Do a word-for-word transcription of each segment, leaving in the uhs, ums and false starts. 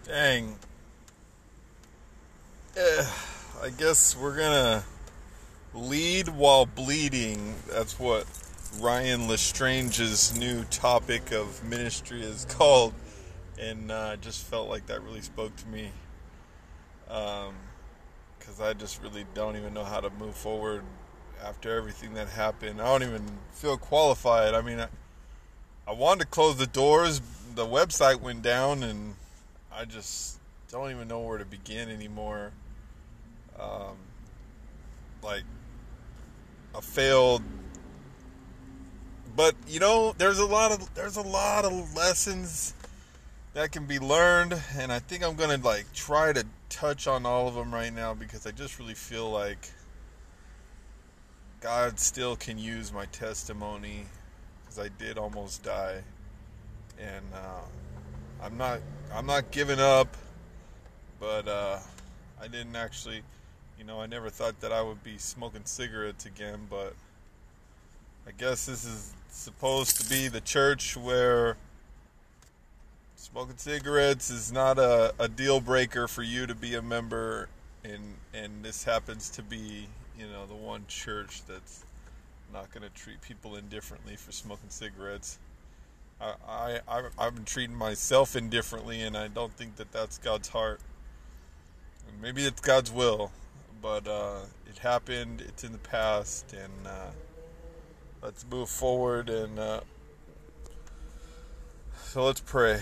Dang. Eh, I guess we're gonna lead while bleeding. That's what Ryan Lestrange's new topic of ministry is called. And uh, I just felt like that really spoke to me. Um, because I just really don't even know how to move forward after everything that happened. I don't even feel qualified. I mean, I, I wanted to close the doors. The website went down, and I just don't even know where to begin anymore. Um, like a failed, but you know, there's a lot of there's a lot of lessons that can be learned, and I think I'm gonna like try to touch on all of them right now because I just really feel like God still can use my testimony because I did almost die, and uh, I'm not I'm not giving up, but uh, I didn't actually, you know, I never thought that I would be smoking cigarettes again, but I guess this is supposed to be the church where smoking cigarettes is not a, a deal breaker for you to be a member, and and this happens to be, you know, the one church that's not going to treat people indifferently for smoking cigarettes. I, I, I've been treating myself indifferently, and I don't think that that's God's heart. And maybe it's God's will, but uh, it happened, it's in the past, and uh, let's move forward. And uh, so let's pray.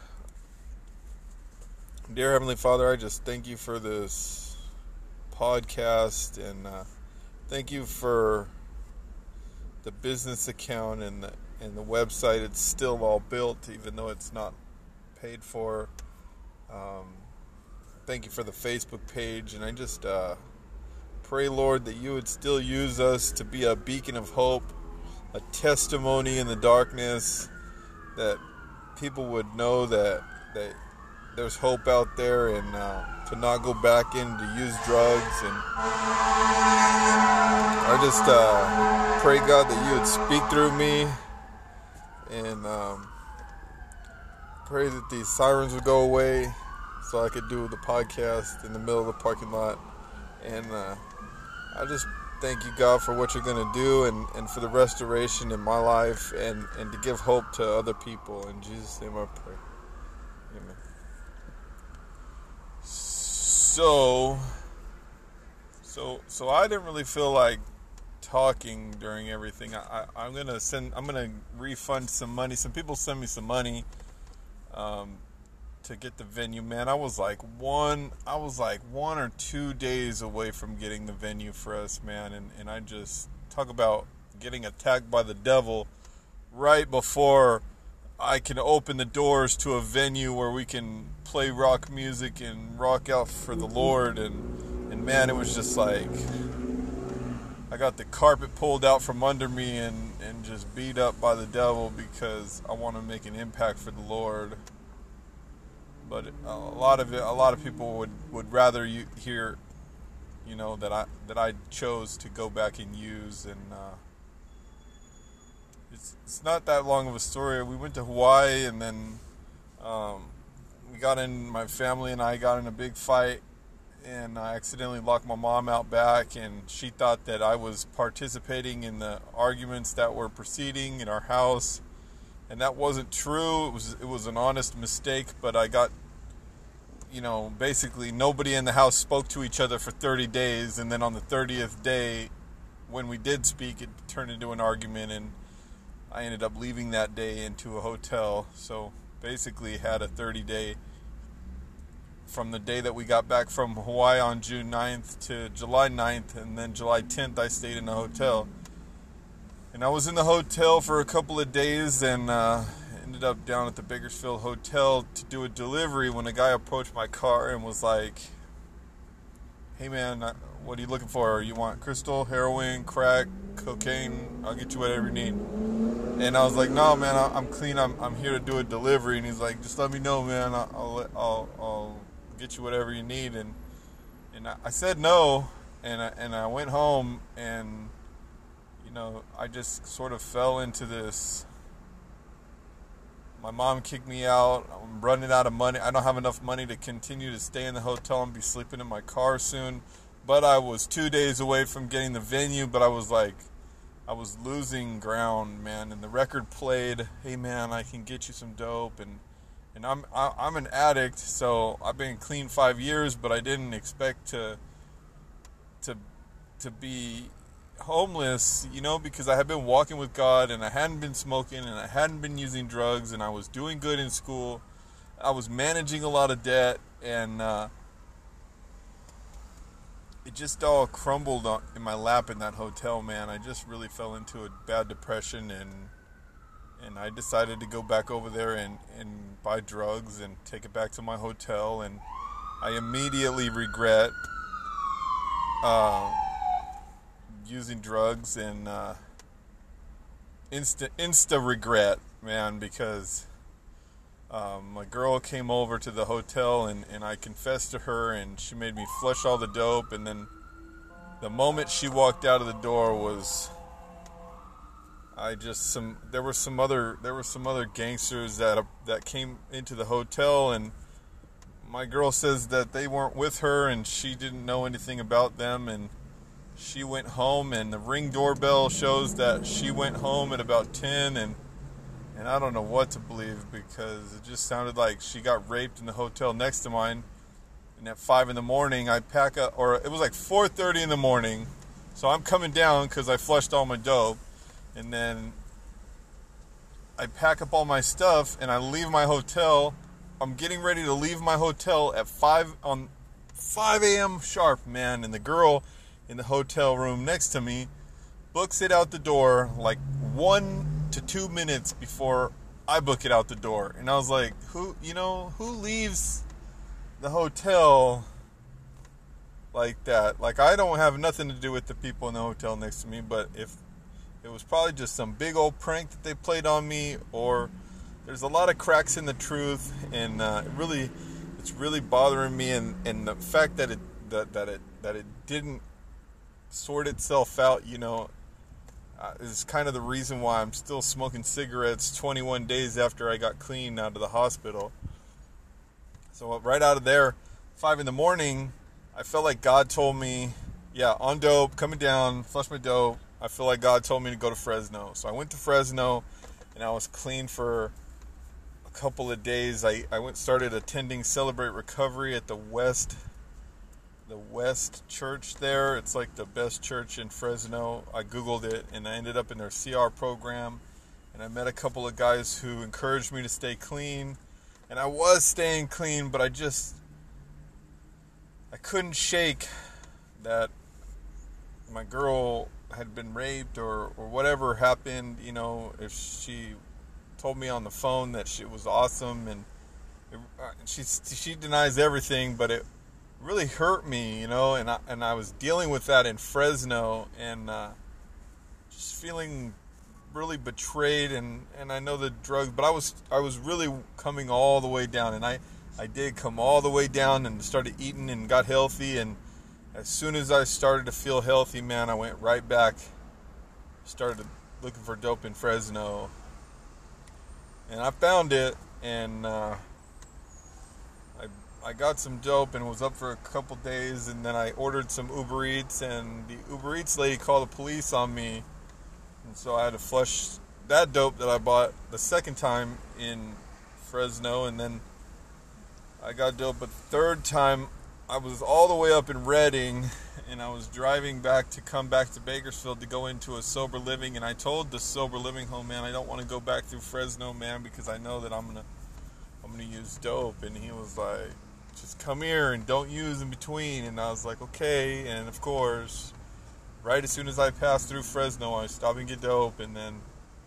Dear Heavenly Father, I just thank you for this podcast, and uh, thank you for the business account and the, and the website. It's still all built, even though it's not paid for. Um, thank you for the Facebook page, and I just uh, pray, Lord, that you would still use us to be a beacon of hope, a testimony in the darkness, that people would know that that there's hope out there, and uh, to not go back in to use drugs. And I just uh, pray, God, that you would speak through me, and um, pray that these sirens would go away so I could do the podcast in the middle of the parking lot. And uh, I just thank you, God, for what you're going to do, and, and for the restoration in my life, and, and to give hope to other people. In Jesus' name I pray. Amen. So, so, so I didn't really feel like talking during everything. I, I, I'm gonna send. I'm gonna refund some money. Some people send me some money um, to get the venue. Man, I was like one. I was like one or two days away from getting the venue for us, man. And and I just talk about getting attacked by the devil right before I can open the doors to a venue where we can play rock music and rock out for the Lord. And, and man, it was just like, I got the carpet pulled out from under me and, and just beat up by the devil because I want to make an impact for the Lord. But a lot of it, a lot of people would, would rather you hear, you know, that I, that I chose to go back and use. And, uh, It's it's not that long of a story. We went to Hawaii, and then um, we got in, my family and I got in a big fight, and I accidentally locked my mom out back, and she thought that I was participating in the arguments that were proceeding in our house, and that wasn't true. It was it was an honest mistake, but I got, you know, basically nobody in the house spoke to each other for thirty days, and then on the thirtieth day, when we did speak, it turned into an argument, and I ended up leaving that day into a hotel. So basically had a thirty day from the day that we got back from Hawaii on June ninth to July ninth, and then July tenth I stayed in a hotel. And I was in the hotel for a couple of days, and uh, ended up down at the Bakersfield Hotel to do a delivery when a guy approached my car and was like, "Hey man, what are you looking for? You want crystal, heroin, crack, cocaine? I'll get you whatever you need." And I was like, "No, man, I'm clean. I'm I'm here to do a delivery." And he's like, "Just let me know, man. I'll I'll I'll, I'll get you whatever you need." And and I, I said no, and I, and I went home, and you know, I just sort of fell into this My mom kicked me out. I'm running out of money. I don't have enough money to continue to stay in the hotel and be sleeping in my car soon. But I was two days away from getting the venue, but I was like, I was losing ground, man. And the record played, hey, man, I can get you some dope. And, and I'm I, I'm an addict, so I've been clean five years, but I didn't expect to to to be homeless, you know, because I had been walking with God and I hadn't been smoking and I hadn't been using drugs and I was doing good in school. I was managing a lot of debt, and uh, it just all crumbled in my lap in that hotel, man. I just really fell into a bad depression, and and I decided to go back over there and, and buy drugs and take it back to my hotel, and I immediately regret uh, using drugs, and uh, insta insta regret, man, because um, my girl came over to the hotel, and, and I confessed to her, and she made me flush all the dope, and then the moment she walked out of the door was I just some there were some other there were some other gangsters that that came into the hotel, and my girl says that they weren't with her and she didn't know anything about them, and she went home, and the Ring doorbell shows that she went home at about ten, and and I don't know what to believe, because it just sounded like she got raped in the hotel next to mine. And at five in the morning, I pack up, or it was like four thirty in the morning, so I'm coming down because I flushed all my dope, and then I pack up all my stuff and I leave my hotel. I'm getting ready to leave my hotel at five on five a.m. sharp, man, and the girl in the hotel room next to me books it out the door like one to two minutes before I book it out the door. And I was like, who, you know, who leaves the hotel like that? Like, I don't have nothing to do with the people in the hotel next to me, but if it was probably just some big old prank that they played on me, or there's a lot of cracks in the truth, and uh, it really, it's really bothering me, and, and the fact that it that, that it that it didn't sort itself out, you know, uh, is kind of the reason why I'm still smoking cigarettes twenty-one days after I got clean out of the hospital. So right out of there, five in the morning, I felt like God told me, yeah, on dope, coming down, flush my dope. I feel like God told me to go to Fresno. So I went to Fresno, and I was clean for a couple of days. I, I went started attending Celebrate Recovery at the West the West Church there. It's like the best church in Fresno. I Googled it, and I ended up in their C R program, and I met a couple of guys who encouraged me to stay clean, and I was staying clean, but I just I couldn't shake that my girl had been raped, or, or whatever happened. You know, if she told me on the phone that she was awesome, and it, uh, she she denies everything, but it really hurt me, you know, and I, and I was dealing with that in Fresno, and uh, just feeling really betrayed, and, and I know the drugs, but I was I was really coming all the way down, and I, I did come all the way down and started eating and got healthy, and as soon as I started to feel healthy, man, I went right back, started looking for dope in Fresno, and I found it, and uh, I got some dope and was up for a couple days, and then I ordered some Uber Eats, and the Uber Eats lady called the police on me, and so I had to flush that dope that I bought the second time in Fresno, and then I got dope a third time. I was all the way up in Redding, and I was driving back to come back to Bakersfield to go into a sober living, and I told the sober living home, man, I don't want to go back through Fresno, man, because I know that I'm gonna I'm gonna use dope. And he was like, just come here and don't use in between. And I was like, okay. And of course, right as soon as I passed through Fresno, I stopped and get dope, and then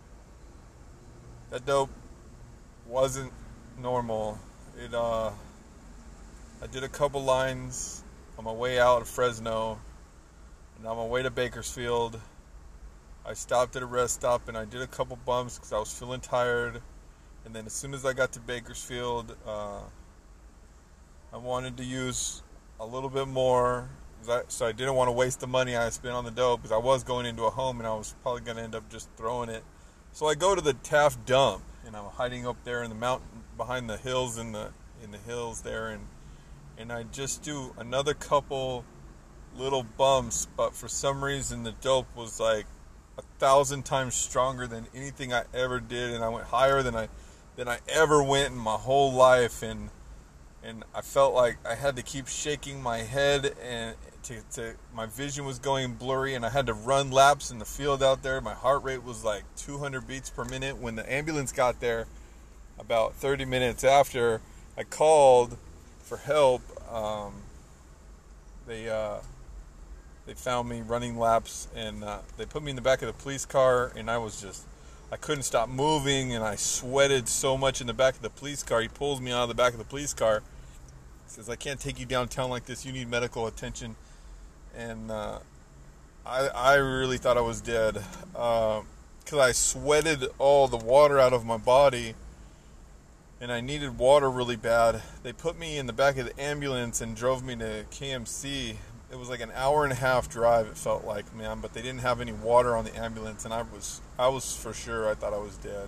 that dope wasn't normal. It uh I did a couple lines on my way out of Fresno, and on my way to Bakersfield, I stopped at a rest stop and I did a couple bumps because I was feeling tired. And then as soon as I got to Bakersfield, uh, I wanted to use a little bit more, so I didn't want to waste the money I spent on the dope, because I was going into a home and I was probably going to end up just throwing it. So I go to the Taft dump, and I'm hiding up there in the mountain behind the hills in the in the hills there, and and I just do another couple little bumps, but for some reason the dope was like a thousand times stronger than anything I ever did, and I went higher than I than I ever went in my whole life, and and I felt like I had to keep shaking my head, and to, to my vision was going blurry, and I had to run laps in the field out there. My heart rate was like two hundred beats per minute. When the ambulance got there, about thirty minutes after, I called for help. Um, they uh, they found me running laps, and uh, they put me in the back of the police car, and I was just, I couldn't stop moving, and I sweated so much in the back of the police car. He pulls me out of the back of the police car. He says, "I can't take you downtown like this. You need medical attention." And uh, I, I really thought I was dead, because uh, I sweated all the water out of my body, and I needed water really bad. They put me in the back of the ambulance and drove me to K M C. It was like an hour and a half drive, it felt like, man, but they didn't have any water on the ambulance, and I was, I was for sure, I thought I was dead.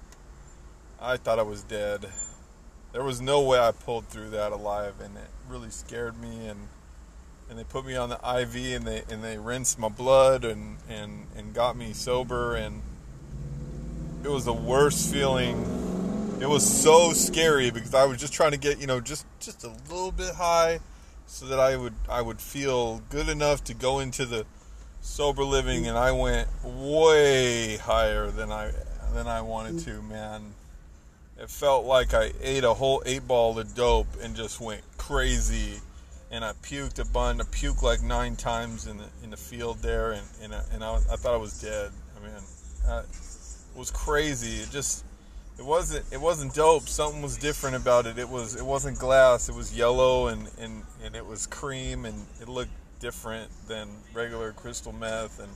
I thought I was dead. There was no way I pulled through that alive, and it really scared me, and and they put me on the I V, and they and they rinsed my blood and, and, and got me sober, and it was the worst feeling. It was so scary because I was just trying to get, you know, just, just a little bit high so that I would I would feel good enough to go into the sober living, and I went way higher than I than I wanted to, man. It felt like I ate a whole eight ball of dope and just went crazy, and I puked a bunch. I puked like nine times in the in the field there, and and I, and I, I thought I was dead. I mean, I, it was crazy. It just it wasn't it wasn't dope. Something was different about it. It was it wasn't glass. It was yellow, and and, and it was cream, and it looked different than regular crystal meth. And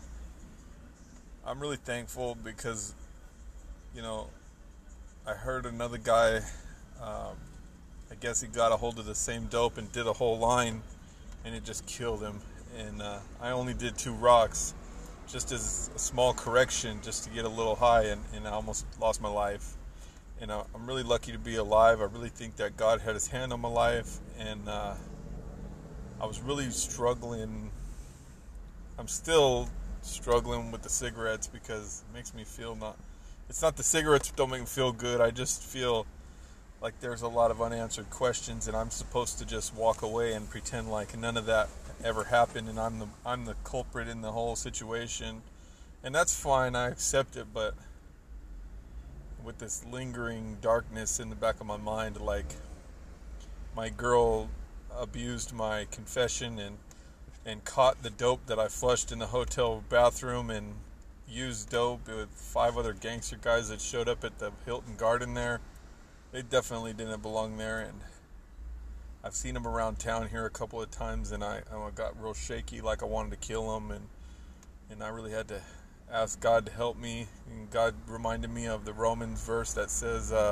I'm really thankful because, you know, I heard another guy, um, I guess he got a hold of the same dope and did a whole line, and it just killed him. And uh, I only did two rocks, just as a small correction, just to get a little high, and, and I almost lost my life. And uh, I'm really lucky to be alive. I really think that God had his hand on my life, and uh, I was really struggling. I'm still struggling with the cigarettes because it makes me feel not... It's not the cigarettes don't make me feel good. I just feel like there's a lot of unanswered questions, and I'm supposed to just walk away and pretend like none of that ever happened, and I'm the I'm the culprit in the whole situation. And that's fine. I accept it, but with this lingering darkness in the back of my mind, like my girl abused my confession and and caught the dope that I flushed in the hotel bathroom, and used dope with five other gangster guys that showed up at the Hilton Garden there. They definitely didn't belong there, and I've seen them around town here a couple of times, and I, I got real shaky, like I wanted to kill them, and and I really had to ask God to help me. And God reminded me of the Romans verse that says, uh,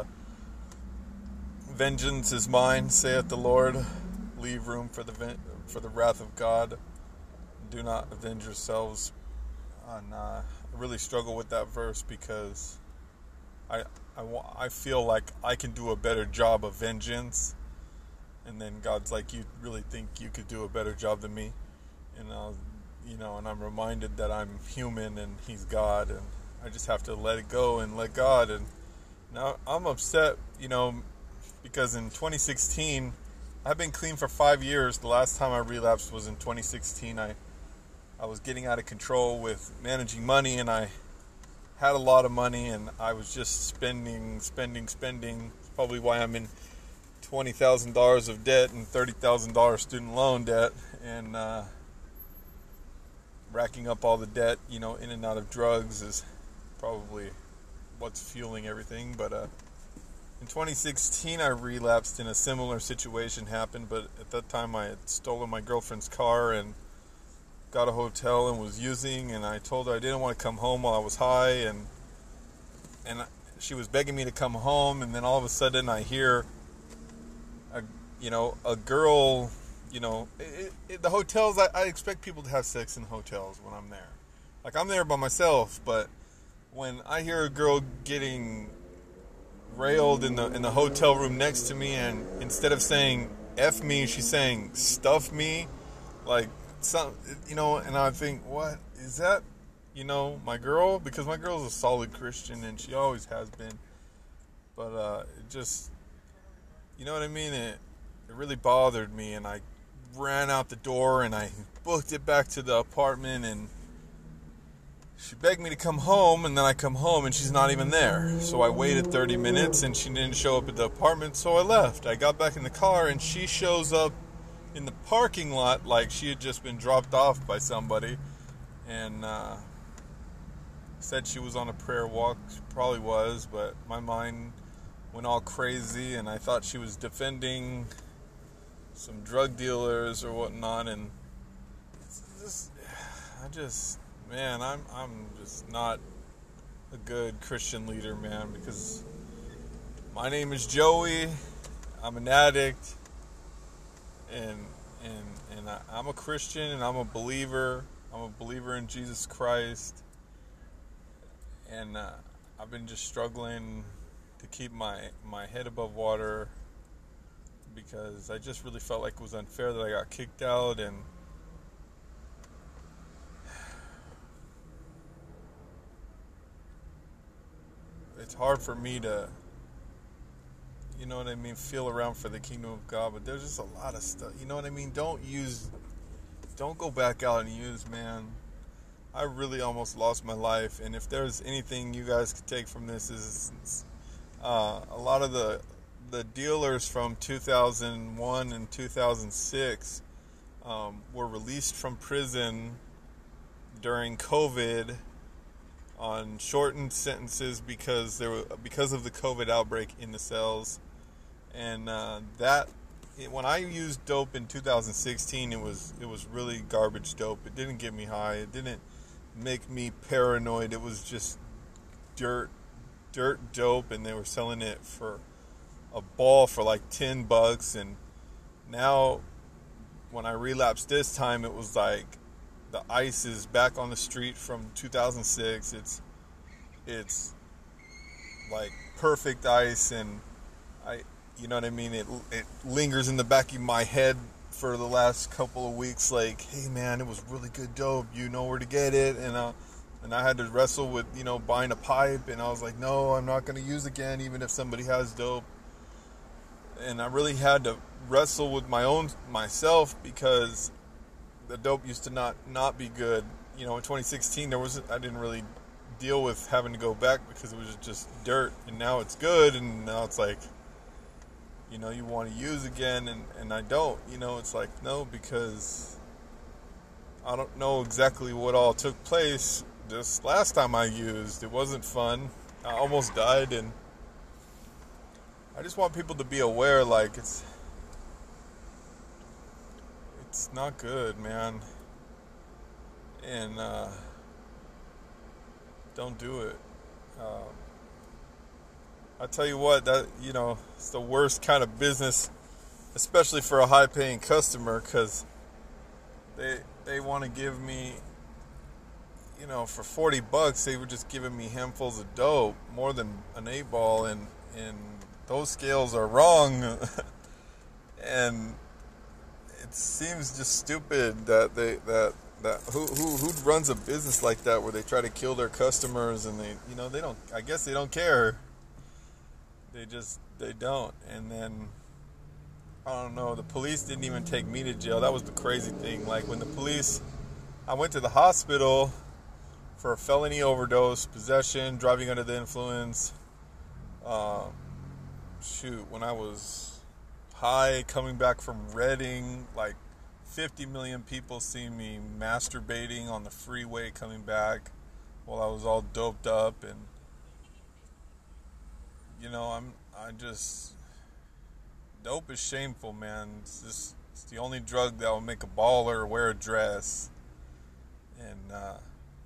"Vengeance is mine, saith the Lord. Leave room for the ven- for the wrath of God. Do not avenge yourselves." And uh, I really struggle with that verse because I, I, I feel like I can do a better job of vengeance, and then God's like, "You really think you could do a better job than me?" And uh, you know, and I'm reminded that I'm human and He's God, and I just have to let it go and let God. And now I'm upset, you know, because in twenty sixteen, I've been clean for five years. The last time I relapsed was in twenty sixteen. I I was getting out of control with managing money, and I had a lot of money, and I was just spending, spending, spending. It's probably why I'm in twenty thousand dollars of debt and thirty thousand dollars student loan debt, and uh, racking up all the debt, you know, in and out of drugs is probably what's fueling everything. But uh, in twenty sixteen, I relapsed, and a similar situation happened, but at that time I had stolen my girlfriend's car and got a hotel and was using, and I told her I didn't want to come home while I was high, and and she was begging me to come home, and then all of a sudden I hear a, you know, a girl, you know, it, it, the hotels, I, I expect people to have sex in hotels when I'm there. Like, I'm there by myself, but when I hear a girl getting railed in the in the hotel room next to me, and instead of saying F me, she's saying stuff me, like some, you know. And I think, what is that? You know, my girl, because my girl's a solid Christian and she always has been. But uh, it just, you know what I mean? It it really bothered me, and I ran out the door and I booked it back to the apartment, and she begged me to come home, and then I come home and she's not even there. So I waited thirty minutes and she didn't show up at the apartment, so I left. I got back in the car and she shows up in the parking lot like she had just been dropped off by somebody, and uh, said she was on a prayer walk. She probably was, but my mind went all crazy and I thought she was defending some drug dealers or whatnot, and it's just, I just... Man, I'm I'm just not a good Christian leader, man, because my name is Joey. I'm an addict, and and and I, I'm a Christian, and I'm a believer. I'm a believer in Jesus Christ, and uh, I've been just struggling to keep my my head above water, because I just really felt like it was unfair that I got kicked out. And it's hard for me to, you know what I mean, feel around for the kingdom of God, but there's just a lot of stuff, you know what I mean? Don't use, don't go back out and use, man. I really almost lost my life, and if there's anything you guys could take from this is uh, a lot of the the dealers from two thousand one and two thousand six um, were released from prison during COVID on shortened sentences because there were because of the COVID outbreak in the cells, and uh, that it, when I used dope in two thousand sixteen, it was it was really garbage dope. It didn't get me high. It didn't make me paranoid. It was just dirt, dirt dope, and they were selling it for a ball for like ten bucks. And now, when I relapsed this time, it was like the ice is back on the street from two thousand six. It's it's like perfect ice, and I, you know what I mean. It it lingers in the back of my head for the last couple of weeks. Like, hey man, it was really good dope. You know where to get it, and uh, and I had to wrestle with you know buying a pipe, and I was like, no, I'm not gonna use again, even if somebody has dope. And I really had to wrestle with my own myself, because the dope used to not, not be good. You know, in twenty sixteen, there was I didn't really deal with having to go back because it was just dirt, and now it's good, and now it's like, you know, you want to use again, and, and I don't. You know, it's like, no, because I don't know exactly what all took place this last time I used. It wasn't fun. I almost died, and I just want people to be aware, like, it's it's not good, man. And uh, don't do it. Um, I tell you what, that you know, it's the worst kind of business, especially for a high-paying customer, because they they want to give me, you know, for forty bucks, they were just giving me handfuls of dope, more than an eight ball, and and those scales are wrong. And it seems just stupid that they that that who who who runs a business like that, where they try to kill their customers, and they you know they don't I guess they don't care. They just they don't. And then I don't know, the police didn't even take me to jail. That was the crazy thing. Like, when the police, I went to the hospital for a felony overdose, possession, driving under the influence. Um, shoot, when I was high, coming back from Redding, like fifty million people see me masturbating on the freeway coming back while I was all doped up. And you know, I'm I just dope is shameful, man. It's just it's the only drug that will make a baller wear a dress. And uh,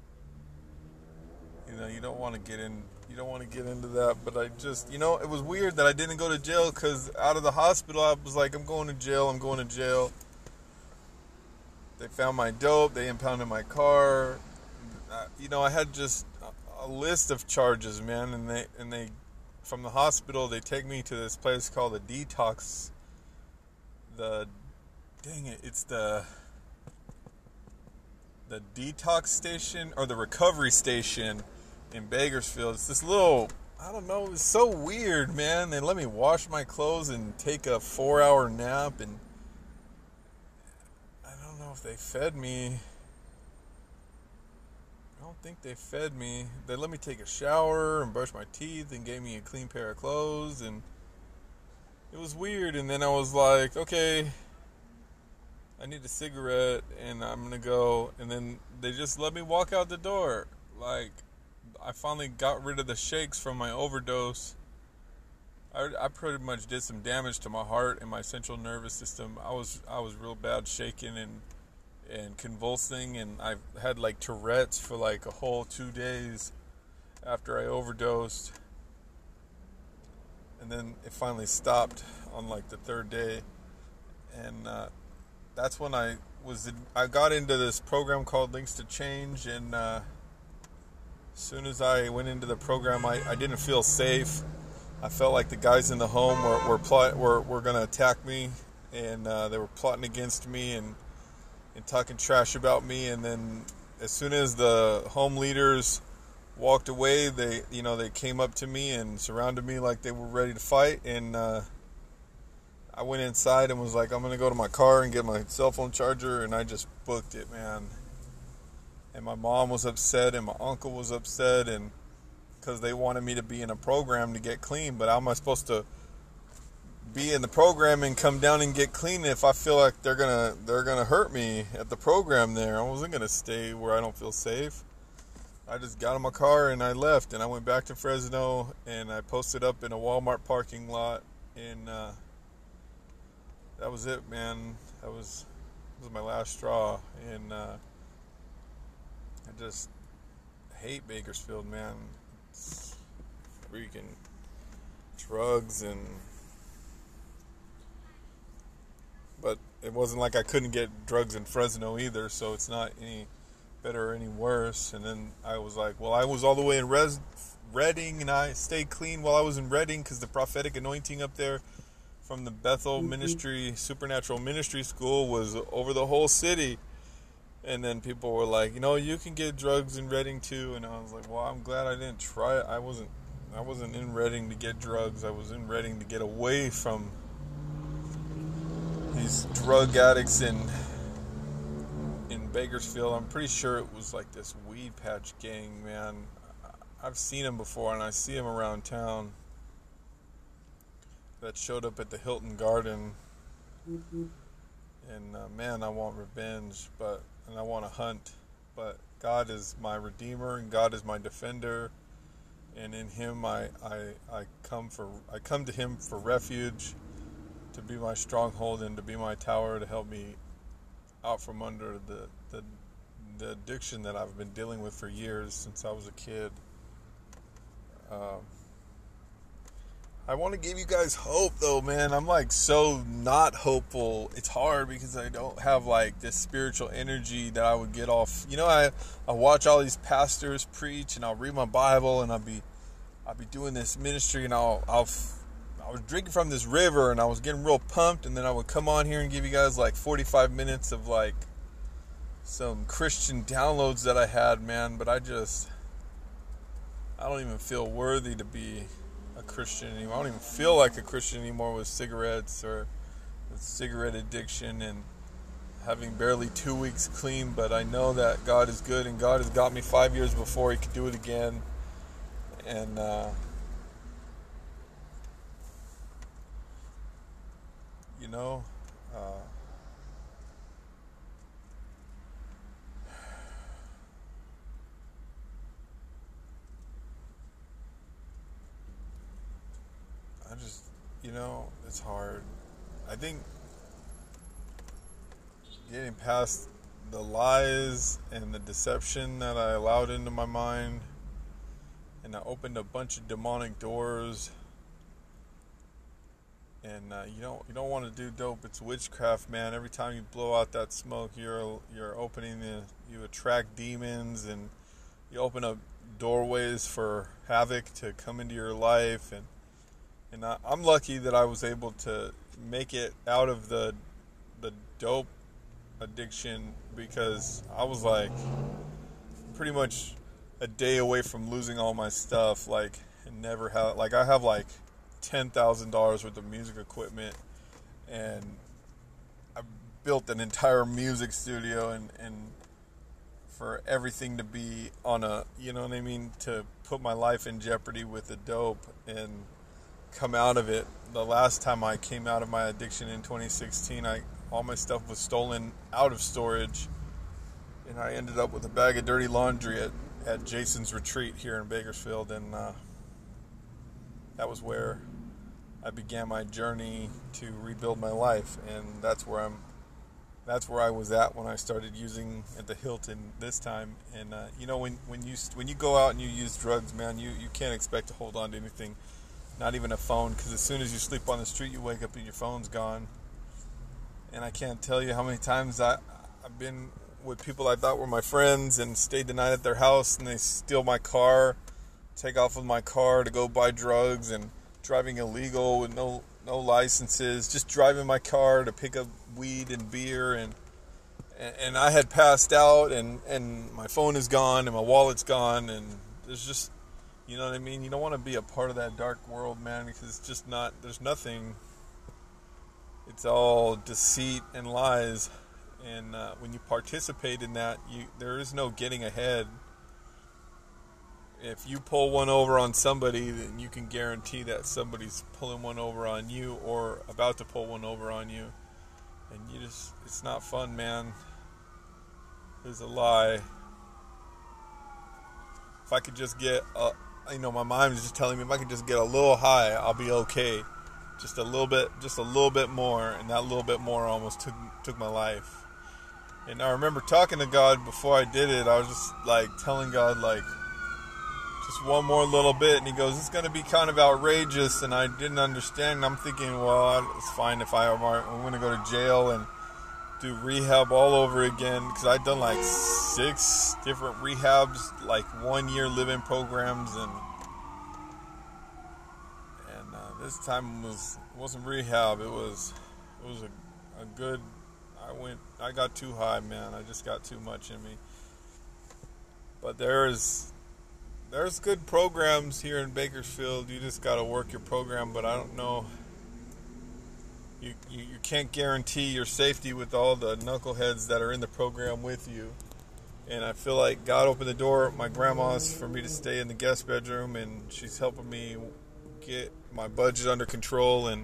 you know, you don't want to get in you don't want to get into that, but I just, you know, it was weird that I didn't go to jail, because out of the hospital I was like, I'm going to jail, I'm going to jail. They found my dope, they impounded my car. Uh, you know, I had just a, a list of charges, man, and they and they from the hospital, they take me to this place called the detox. The dang it, it's the the detox station or the recovery station in Bakersfield. It's this little, I don't know, it's so weird, man. They let me wash my clothes and take a four-hour nap, and I don't know if they fed me. I don't think they fed me. They let me take a shower and brush my teeth and gave me a clean pair of clothes, and it was weird. And then I was like, okay, I need a cigarette and I'm gonna go. And then they just let me walk out the door. Like, I finally got rid of the shakes from my overdose. I, I pretty much did some damage to my heart and my central nervous system. I was I was real bad shaking and and convulsing, and I had like Tourette's for like a whole two days after I overdosed. And then it finally stopped on like the third day, and uh, that's when I was in, I got into this program called Links to Change, and uh, as soon as I went into the program, I, I didn't feel safe. I felt like the guys in the home were were plot, were, were going to attack me, and uh, they were plotting against me and and talking trash about me. And then as soon as the home leaders walked away, they you know they came up to me and surrounded me like they were ready to fight. And uh, I went inside and was like, I'm gonna go to my car and get my cell phone charger, and I just booked it, man. And my mom was upset and my uncle was upset, and because they wanted me to be in a program to get clean. But how am I supposed to be in the program and come down and get clean if I feel like they're gonna they're gonna hurt me at the program there? I wasn't gonna stay where I don't feel safe. I just got in my car and I left, and I went back to Fresno, and I posted up in a Walmart parking lot, and uh, that was it, man. That was that was my last straw, and uh, I just hate Bakersfield, man. It's freaking drugs, and but it wasn't like I couldn't get drugs in Fresno either, so it's not any better or any worse. And then I was like, well, I was all the way in Res- Redding, and I stayed clean while I was in Redding because the prophetic anointing up there from the Bethel mm-hmm. Ministry, Supernatural Ministry School was over the whole city. And then people were like, you know, you can get drugs in Redding too. And I was like, well, I'm glad I didn't try it. I wasn't, I wasn't in Redding to get drugs. I was in Redding to get away from these drug addicts in in Bakersfield. I'm pretty sure it was like this weed patch gang, man. I've seen them before, and I see them around town that showed up at the Hilton Garden. Mm-hmm. And uh, man, I want revenge, but and I want to hunt. But God is my redeemer, and God is my defender, and in Him I I, I come for I come to Him for refuge, to be my stronghold and to be my tower, to help me out from under the the, the addiction that I've been dealing with for years since I was a kid. Um, I want to give you guys hope, though, man. I'm like so not hopeful. It's hard because I don't have like this spiritual energy that I would get off. You know, I I watch all these pastors preach, and I'll read my Bible, and I'll be I'll be doing this ministry, and I'll I'll I was drinking from this river, and I was getting real pumped, and then I would come on here and give you guys like forty-five minutes of like some Christian downloads that I had, man. But I just I don't even feel worthy to be a Christian anymore. I don't even feel like a Christian anymore with cigarettes or with cigarette addiction and having barely two weeks clean. But I know that God is good, and God has got me five years before He could do it again. And uh, you know, uh, I just, you know, it's hard. I think getting past the lies and the deception that I allowed into my mind, and I opened a bunch of demonic doors. And uh, you don't you don't want to do dope. It's witchcraft, man. Every time you blow out that smoke, you're you're opening the you attract demons, and you open up doorways for havoc to come into your life. And And I, I'm lucky that I was able to make it out of the the dope addiction, because I was like pretty much a day away from losing all my stuff. Like, and never have like I have like ten thousand dollars worth of music equipment, and I built an entire music studio, and and for everything to be on a, you know what I mean, to put my life in jeopardy with the dope and come out of it. The last time I came out of my addiction in twenty sixteen, I all my stuff was stolen out of storage, and I ended up with a bag of dirty laundry at, at Jason's Retreat here in Bakersfield, and uh, that was where I began my journey to rebuild my life, and that's where I'm that's where I was at when I started using at the Hilton this time. And uh, you know, when when you when you go out and you use drugs, man, you, you can't expect to hold on to anything, not even a phone, because as soon as you sleep on the street, you wake up and your phone's gone. And I can't tell you how many times I, I've been with people I thought were my friends and stayed the night at their house, and they steal my car, take off with my car to go buy drugs, and driving illegal with no no licenses, just driving my car to pick up weed and beer, and and I had passed out, and, and my phone is gone, and my wallet's gone, and there's just, you know what I mean? You don't want to be a part of that dark world, man, because it's just not, there's nothing, it's all deceit and lies, and uh, when you participate in that, you there is no getting ahead. If you pull one over on somebody, then you can guarantee that somebody's pulling one over on you or about to pull one over on you. And you just, it's not fun, man. It's a lie. If I could just get, a, you know, my mind is just telling me if I could just get a little high, I'll be okay. Just a little bit, just a little bit more, and that little bit more almost took took my life. And I remember talking to God before I did it. I was just like telling God, like, just one more little bit, and he goes, it's going to be kind of outrageous, and I didn't understand, and I'm thinking, well, it's fine if I, I'm going to go to jail and do rehab all over again, because I'd done like six different rehabs, like one year living programs, and and uh, this time was wasn't rehab, it was it was a, a good, I went, I got too high, man, I just got too much in me. But there is There's good programs here in Bakersfield. You just got to work your program, but I don't know. You, you you can't guarantee your safety with all the knuckleheads that are in the program with you. And I feel like God opened the door at my grandma's for me to stay in the guest bedroom, and she's helping me get my budget under control, and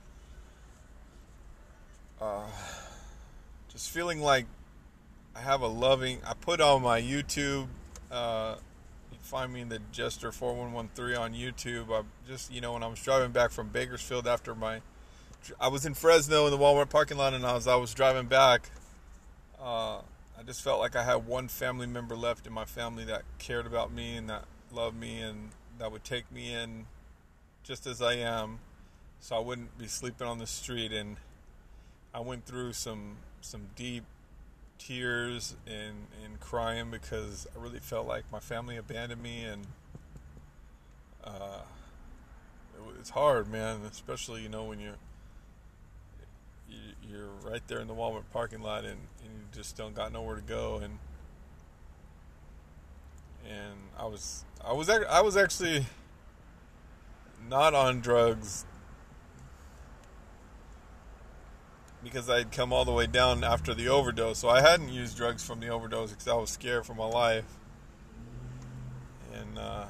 uh, just feeling like I have a loving. I put on my YouTube. Uh, Find me in the Jester four one one three on YouTube. I just, you know, when I was driving back from Bakersfield after my, I was in Fresno in the Walmart parking lot, and as I was driving back, uh, I just felt like I had one family member left in my family that cared about me and that loved me and that would take me in just as I am, so I wouldn't be sleeping on the street. And I went through some some deep tears and, and crying, because I really felt like my family abandoned me, and uh, it, it's hard, man, especially, you know, when you're you, you're right there in the Walmart parking lot, and, and you just don't got nowhere to go, and and I was I was I was actually not on drugs, because I'd come all the way down after the overdose. So I hadn't used drugs from the overdose because I was scared for my life. And uh,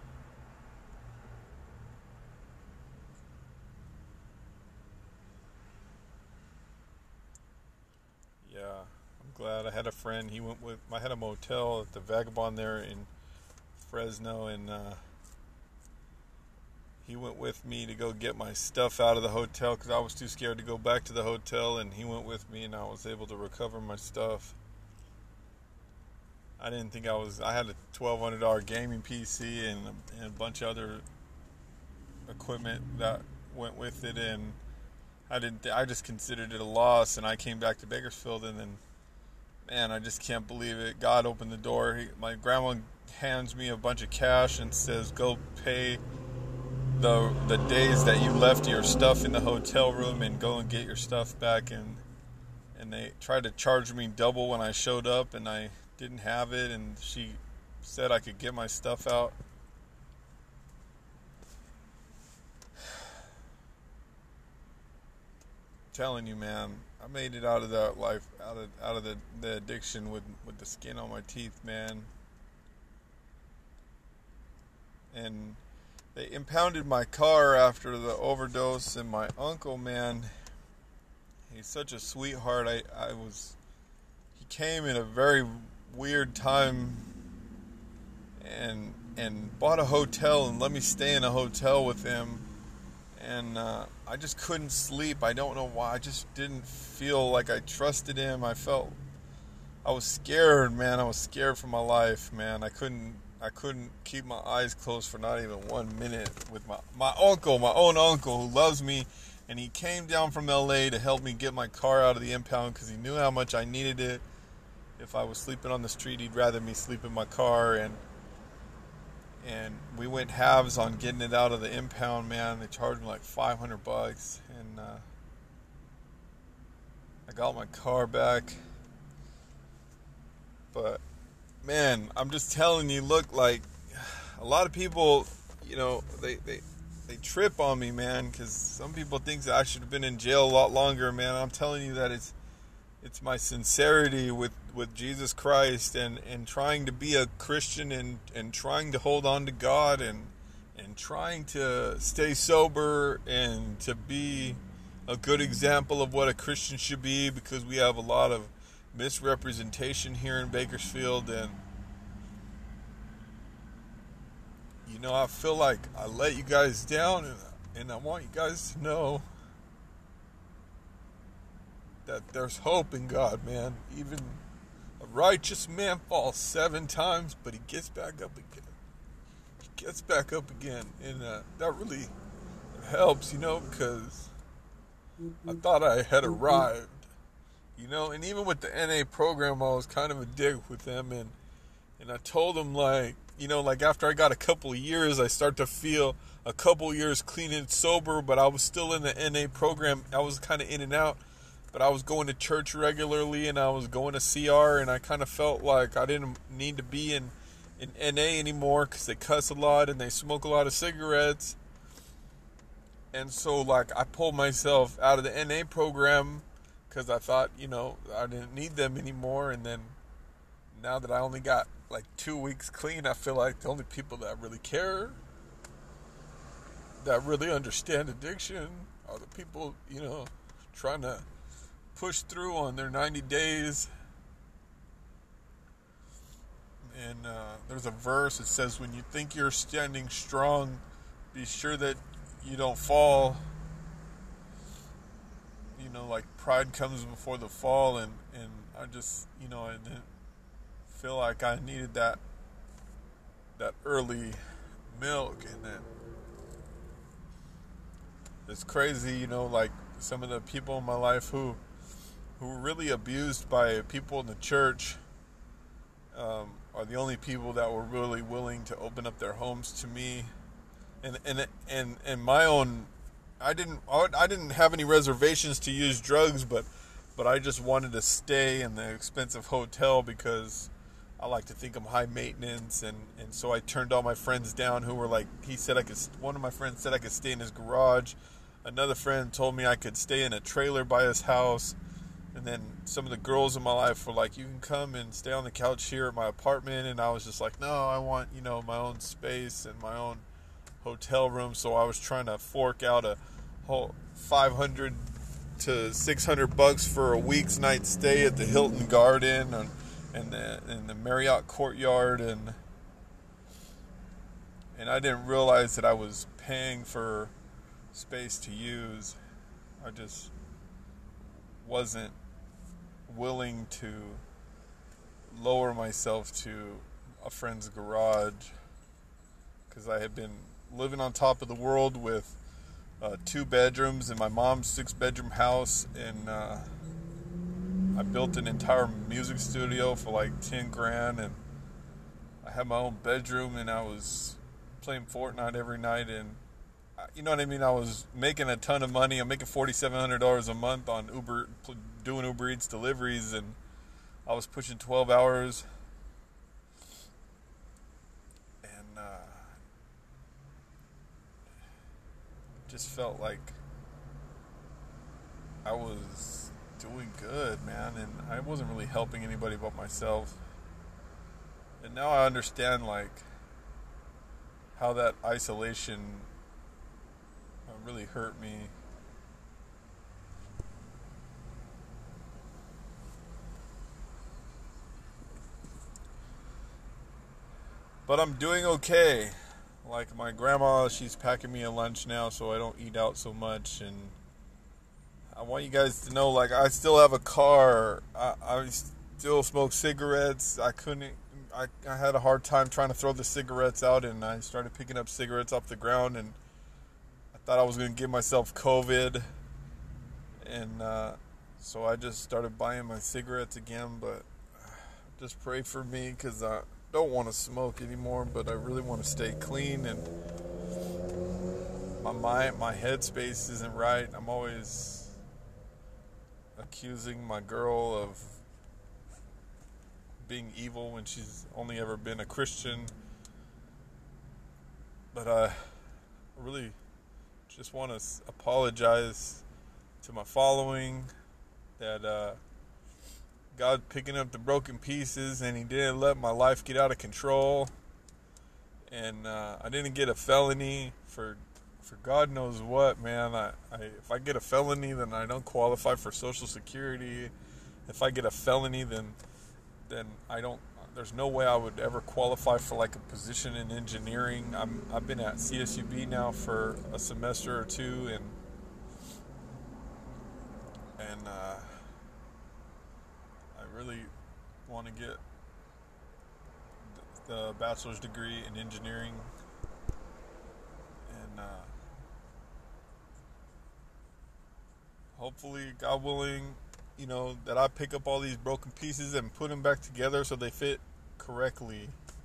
yeah, I'm glad I had a friend. He went with, I had a motel at the Vagabond there in Fresno, and uh, he went with me to go get my stuff out of the hotel, because I was too scared to go back to the hotel, and he went with me, and I was able to recover my stuff. I didn't think I was, I had a twelve hundred dollars gaming P C and a, and a bunch of other equipment that went with it, and I didn't, I just considered it a loss, and I came back to Bakersfield, and then, man, I just can't believe it. God opened the door. He, my grandma hands me a bunch of cash and says, go pay the the days that you left your stuff in the hotel room and go and get your stuff back, and and they tried to charge me double when I showed up and I didn't have it, and she said I could get my stuff out. Telling you, man, I made it out of that life, out of out of the, the addiction with, with the skin on my teeth, man. And they impounded my car after the overdose, and my uncle, man, he's such a sweetheart. I, I was, he came in a very weird time and and bought a hotel and let me stay in a hotel with him. And uh, I just couldn't sleep. I don't know why. I just didn't feel like I trusted him. I felt, I was scared, man. I was scared for my life, man. I couldn't, I couldn't keep my eyes closed for not even one minute with my, my uncle, my own uncle who loves me. And he came down from L A to help me get my car out of the impound because he knew how much I needed it. If I was sleeping on the street, he'd rather me sleep in my car. And And we went halves on getting it out of the impound, man. They charged me like five hundred bucks. And uh, I got my car back. But, man, I'm just telling you, look, like, a lot of people, you know, they, they, they trip on me, man. Because some people think that I should have been in jail a lot longer, man. I'm telling you that it's it's my sincerity with, with Jesus Christ and, and trying to be a Christian and, and trying to hold on to God and and trying to stay sober and to be a good example of what a Christian should be, because we have a lot of misrepresentation here in Bakersfield. And you know, I feel like I let you guys down, and, and I want you guys to know that there's hope in God, man. Even a righteous man falls seven times, but he gets back up again. He gets back up again. And uh, that really helps, you know, because I thought I had arrived, you know. And even with the N A program, I was kind of a dick with them. And, and I told them, like, you know, like after I got a couple of years, I start to feel a couple of years clean and sober, but I was still in the N A program. I was kind of in and out. But I was going to church regularly, and I was going to C R, and I kind of felt like I didn't need to be in, in N A anymore because they cuss a lot and they smoke a lot of cigarettes. And so, like, I pulled myself out of the N A program because I thought, you know, I didn't need them anymore. And then now that I only got, like, two weeks clean, I feel like the only people that really care, that really understand addiction, are the people, you know, trying to push through on their ninety days. And uh, there's a verse that says, when you think you're standing strong, be sure that you don't fall. You know, like, pride comes before the fall. And, and I just, you know, I didn't feel like I needed that that early milk. And then it's crazy, you know, like some of the people in my life who who were really abused by people in the church um, are the only people that were really willing to open up their homes to me. And and and and my own, I didn't I didn't have any reservations to use drugs, but but I just wanted to stay in the expensive hotel because I like to think I'm high maintenance, and, and so I turned all my friends down who were like, he said I could, one of my friends said I could stay in his garage. Another friend told me I could stay in a trailer by his house. And then some of the girls in my life were like, you can come and stay on the couch here at my apartment. And I was just like, no, I want, you know, my own space and my own hotel room. So I was trying to fork out a whole five hundred to six hundred bucks for a week's night stay at the Hilton Garden and, and the, and the Marriott Courtyard. And, and I didn't realize that I was paying for space to use. I just wasn't willing to lower myself to a friend's garage because I had been living on top of the world with uh, two bedrooms in my mom's six bedroom house, and uh, I built an entire music studio for like ten grand, and I had my own bedroom, and I was playing Fortnite every night, and you know what I mean? I was making a ton of money. I'm making forty-seven hundred dollars a month on Uber, doing Uber Eats deliveries, and I was pushing twelve hours. And uh, just felt like I was doing good, man, and I wasn't really helping anybody but myself. And now I understand, like, how that isolation really hurt me. But I'm doing okay. Like, my grandma, she's packing me a lunch now so I don't eat out so much. And I want you guys to know, like, I still have a car. I, I still smoke cigarettes. I couldn't, I, I had a hard time trying to throw the cigarettes out, and I started picking up cigarettes off the ground, and I thought I was going to give myself COVID. And uh, so I just started buying my cigarettes again, but just pray for me, because I don't want to smoke anymore, but I really want to stay clean, and my mind, my headspace isn't right. I'm always accusing my girl of being evil when she's only ever been a Christian. But I really just want to apologize to my following that uh, God picking up the broken pieces, and he didn't let my life get out of control. And uh, I didn't get a felony for for God knows what, man. I, I if I get a felony, then I don't qualify for Social Security. If I get a felony, then then I don't. There's no way I would ever qualify for like a position in engineering. I'm I've been at C S U B now for a semester or two, and and uh, I really want to get the, the bachelor's degree in engineering, and uh, hopefully, God willing, you know, that I pick up all these broken pieces and put them back together so they fit correctly.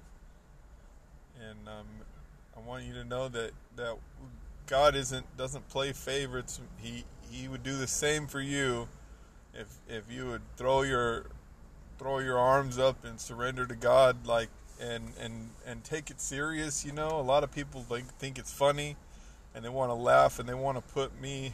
And um, I want you to know that, that God isn't doesn't play favorites. He He would do the same for you if if you would throw your throw your arms up and surrender to God, like and and and take it serious. You know, a lot of people like think it's funny, and they want to laugh, and they want to put me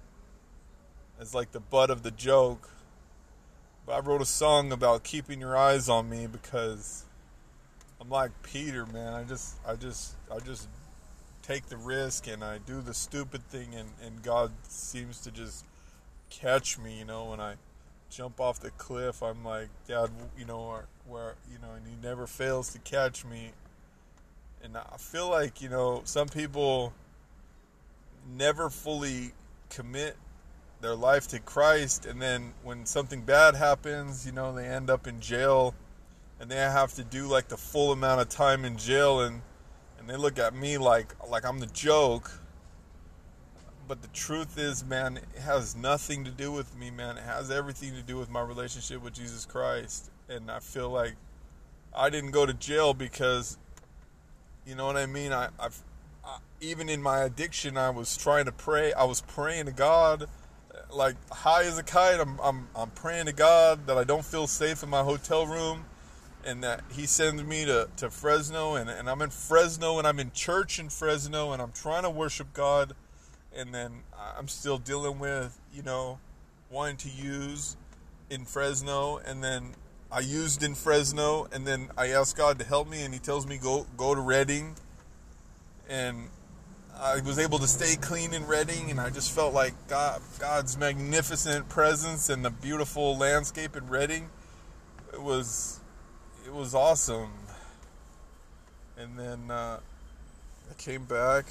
as like the butt of the joke. But I wrote a song about keeping your eyes on me, because I'm like Peter, man. I just, I just, I just take the risk, and I do the stupid thing, and, and God seems to just catch me, you know, when I jump off the cliff. I'm like, Dad, you know, where, where you know, and he never fails to catch me. And I feel like, you know, some people never fully commit their life to Christ, and then when something bad happens, you know, they end up in jail, and they have to do like the full amount of time in jail, and and they look at me like like I'm the joke. But the truth is, man, it has nothing to do with me, man. It has everything to do with my relationship with Jesus Christ. And I feel like I didn't go to jail because, you know what I mean, I I've, I, even in my addiction, I was trying to pray. I was praying to God, like high as a kite. I'm, I'm, I'm praying to God that I don't feel safe in my hotel room, and that he sends me to, to Fresno, and, and I'm in Fresno, and I'm in church in Fresno, and I'm trying to worship God, and then I'm still dealing with, you know, wanting to use in Fresno, and then I used in Fresno, and then I asked God to help me, and he tells me go, go to Redding, and I was able to stay clean in Redding, and I just felt like God, God's magnificent presence and the beautiful landscape in Redding. It was, it was awesome. And then uh, I came back,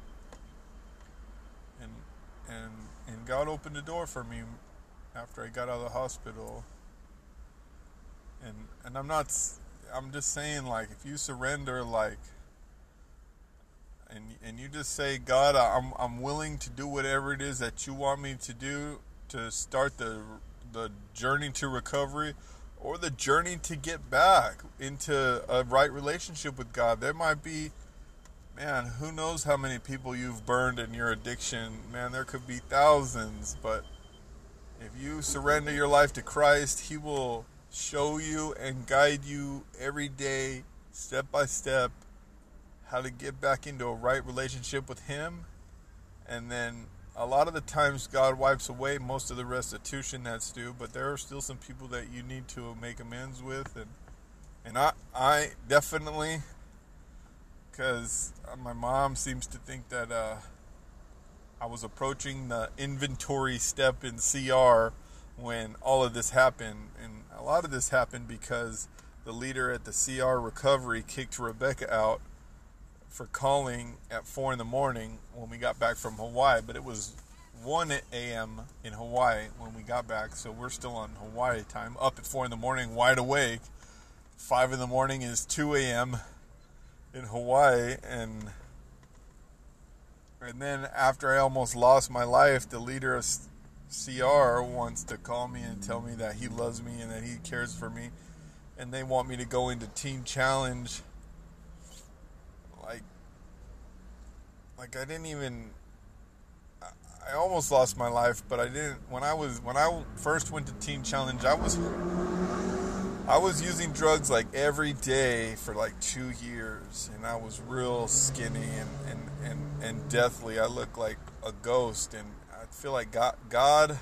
and and and God opened the door for me after I got out of the hospital. And and I'm not, I'm just saying, like, if you surrender, like, and and you just say, God, I'm I'm willing to do whatever it is that you want me to do to start the the journey to recovery, or the journey to get back into a right relationship with God. There might be man, who knows how many people you've burned in your addiction? Man, there could be thousands, but if you surrender your life to Christ, He will show you and guide you every day, step by step, how to get back into a right relationship with Him. And then a lot of the times God wipes away most of the restitution that's due, but there are still some people that you need to make amends with. And and I, I definitely, because my mom seems to think that uh, I was approaching the inventory step in C R when all of this happened. And a lot of this happened because the leader at the C R recovery kicked Rebecca out for calling at four in the morning when we got back from Hawaii. But it was one a.m. in Hawaii when we got back, so we're still on Hawaii time, up at four in the morning, wide awake. Five in the morning is two a.m. in Hawaii, and and then after I almost lost my life, the leader of C R wants to call me and tell me that he loves me and that he cares for me, and they want me to go into Teen Challenge. Like, like I didn't even. I almost lost my life, but I didn't. When I was when I first went to Teen Challenge, I was. I was using drugs like every day for like two years, and I was real skinny and, and, and, and deathly. I looked like a ghost, and I feel like God, God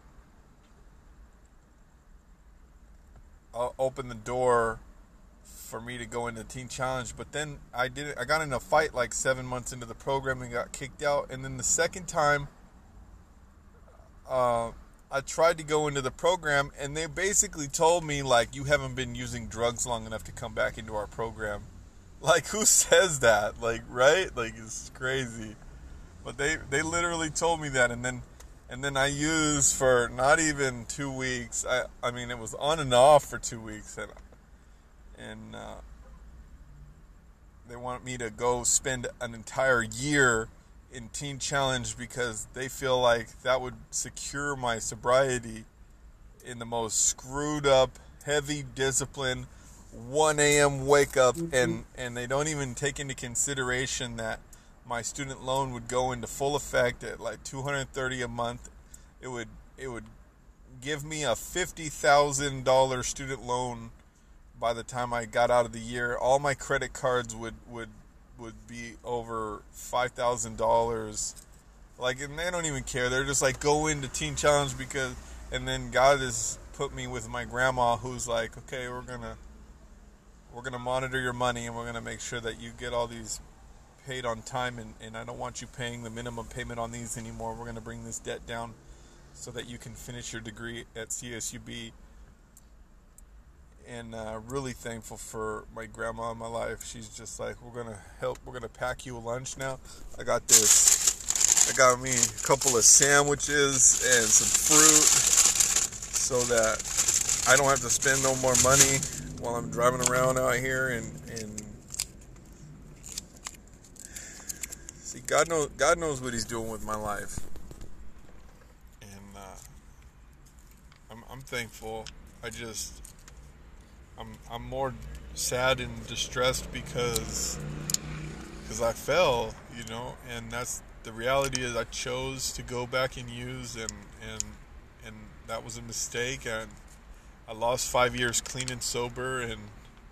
opened the door for me to go into Teen Challenge. But then I did. I got in a fight like seven months into the program and got kicked out. And then the second time, uh, I tried to go into the program, and they basically told me, like, you haven't been using drugs long enough to come back into our program. Like, who says that? Like, right? Like, it's crazy. But they, they literally told me that, and then and then I used for not even two weeks. I I mean, it was on and off for two weeks, and and uh, they want me to go spend an entire year in Teen Challenge because they feel like that would secure my sobriety in the most screwed up, heavy discipline, one a.m. wake up, mm-hmm. and, and they don't even take into consideration that my student loan would go into full effect at like two hundred thirty dollars a month. It would it would give me a fifty thousand dollars student loan by the time I got out of the year. All my credit cards would, would would be over five thousand dollars. Like, and they don't even care. They're just like, go into Teen Challenge because, and then God has put me with my grandma who's like, okay, we're gonna we're gonna monitor your money, and we're gonna make sure that you get all these paid on time, and, and I don't want you paying the minimum payment on these anymore. We're gonna bring this debt down so that you can finish your degree at C S U B. And uh, really thankful for my grandma in my life. She's just like, we're gonna help. We're gonna pack you a lunch now. I got this. I got me a couple of sandwiches and some fruit, so that I don't have to spend no more money while I'm driving around out here. And, and see, God knows. God knows what He's doing with my life, and uh, I'm, I'm thankful. I just. I'm I'm more sad and distressed because because I fell, you know, and that's the reality is I chose to go back and use, and and and that was a mistake, and I lost five years clean and sober, and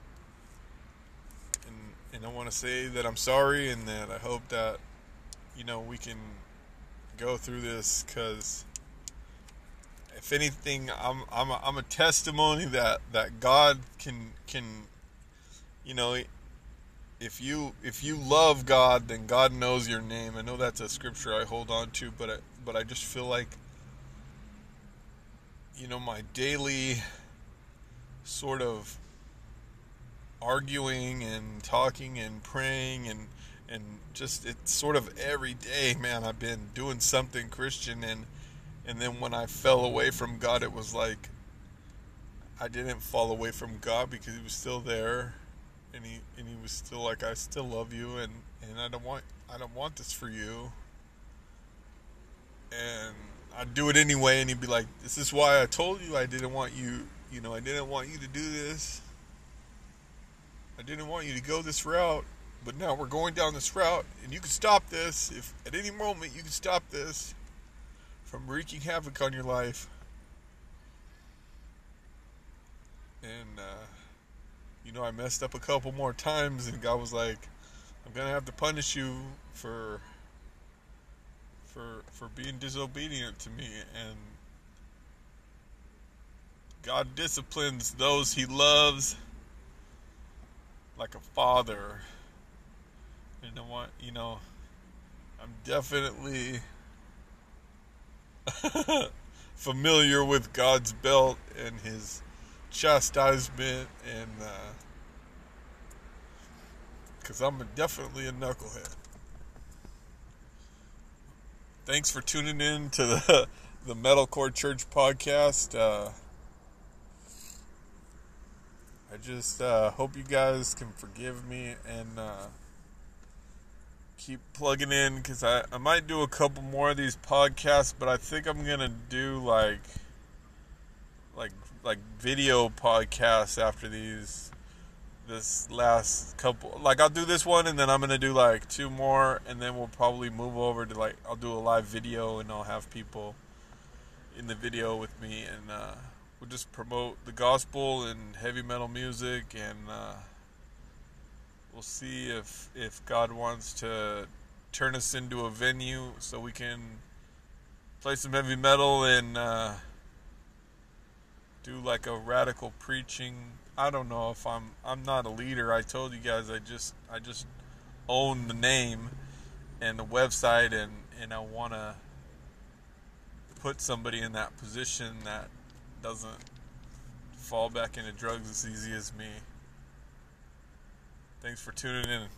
and and I want to say that I'm sorry, and that I hope that, you know, we can go through this, because if anything, I'm I'm a, I'm a testimony that, that God can can, you know, if you if you love God, then God knows your name. I know that's a scripture I hold on to, but I, but I just feel like, you know, my daily sort of arguing and talking and praying and and just it's sort of every day, man, I've been doing something Christian, and And then when I fell away from God, it was like I didn't fall away from God, because He was still there, and He and He was still like, I still love you, and, and I don't want I don't want this for you. And I'd do it anyway, and He'd be like, this is why I told you I didn't want you, you know, I didn't want you to do this. I didn't want you to go this route, But now we're going down this route, and you can stop this. If at any moment you can stop this from wreaking havoc on your life. And, uh, you know, I messed up a couple more times, and God was like, I'm going to have to punish you for, for, for being disobedient to me. And God disciplines those he loves like a father. And I want, you know, I'm definitely familiar with God's belt and his chastisement, and uh, because I'm a, definitely a knucklehead. Thanks for tuning in to the, the Metalcore Church podcast. Uh, I just uh, hope you guys can forgive me and uh, keep plugging in, because I, I might do a couple more of these podcasts, but I think I'm going to do like like like video podcasts after these, this last couple. Like, I'll do this one, and then I'm going to do like two more, and then we'll probably move over to like, I'll do a live video, and I'll have people in the video with me, and uh, we'll just promote the gospel and heavy metal music, and uh, we'll see if, if God wants to turn us into a venue so we can play some heavy metal and uh, do like a radical preaching. I don't know if I'm I'm not a leader. I told you guys I just I just own the name and the website, and, and I want to put somebody in that position that doesn't fall back into drugs as easy as me. Thanks for tuning in.